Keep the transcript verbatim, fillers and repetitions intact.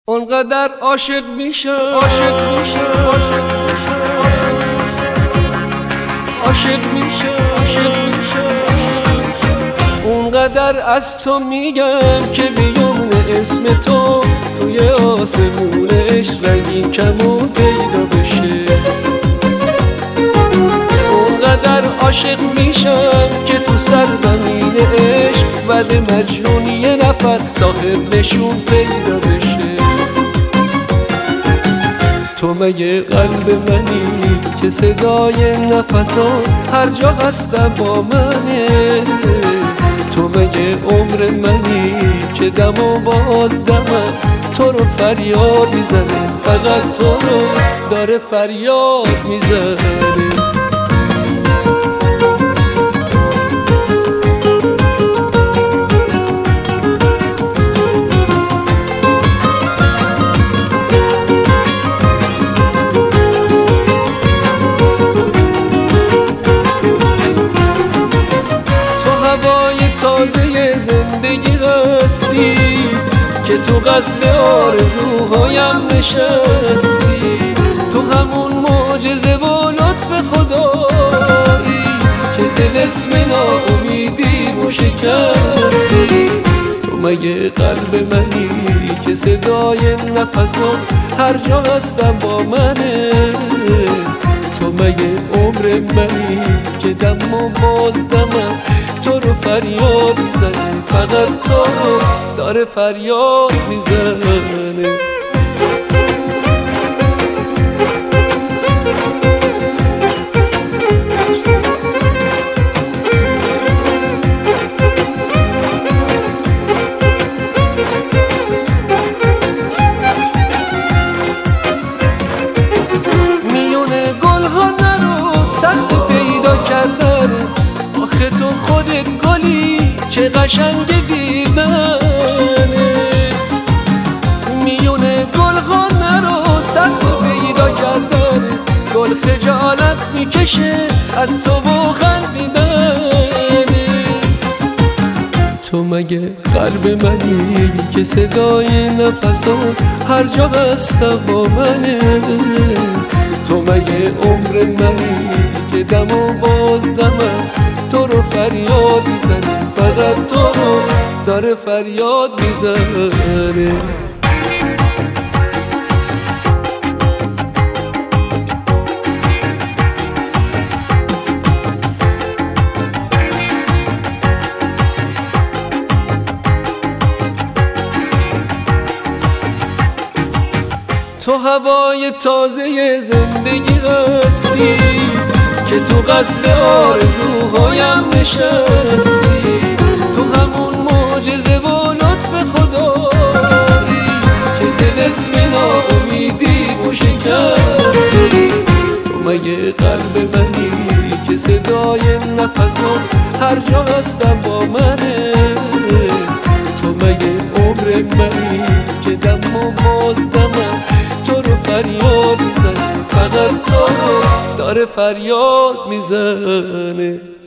اونقدر عاشق میشم عاشق میشم عاشق میشم عاشق میشم اونقدر از تو میگم که بیام اسم تو توی آسمون عشق رنگین کمون پیدا بشه. اونقدر عاشق میشم که تو سرزمین عشق ود مجنون یه نفر صاحب نشون پیدا بشه. تو مگه قلب منی که صدای نفسات هر جا هستم با منه؟ تو مگه عمر منی که دم و باد دمم تو رو فریاد میزنه، فقط تو رو داره فریاد میزنه. تازه زندگی هستی که تو قصر آرزوهایم نشستی، تو همون معجزه و لطف خدایی که طلسم ناامیدی رو شکستی. تو مگه قلب منی که صدای نفسات هر جا هستم با منه؟ تو مگه عمر منی که دم و باز دمم تو رو فریاد میزنه، فقط تو رو داره فریاد میزنه. میونه گل ها نرو سخت پیدا کردن، آخه تو خودت گلی چه قشنگ دیدنت. میونه گل ها نرو سخت پیدا کردن، گل خجالت میکشه از تو و خندیدن. تو مگه قلب منی که صدای نفسات هر جا هستم با منه؟ تو مگه عمر منی که دم و باز دمم تو رو فریاد میزنه، فقط تو رو داره فریاد میزنه. تو هوای تازه زندگی هستی که تو قصر آرزوهایم نشستی، تو همون معجزه و لطف خدایی که طلسم ناامیدی رو شکستی. تو مگه قلب منی که صدای نفسات هر جا هستم با منه؟ تو مگه عمر منی که دم و باز دمم تو رو فریاد میزنه، فقط تو رو داره فریاد میزنه.